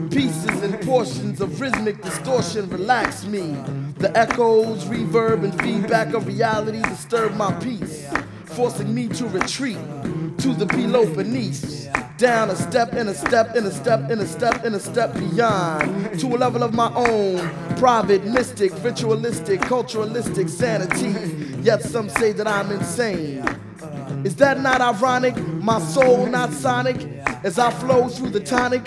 Pieces and portions of rhythmic distortion relax me. The echoes, reverb, and feedback of reality disturb my peace, forcing me to retreat to the below beneath. Down a step and a step and a step and a step and a step beyond, to a level of my own private, mystic, ritualistic, culturalistic sanity. Yet some say that I'm insane. Is that not ironic? My soul not sonic as I flow through the tonic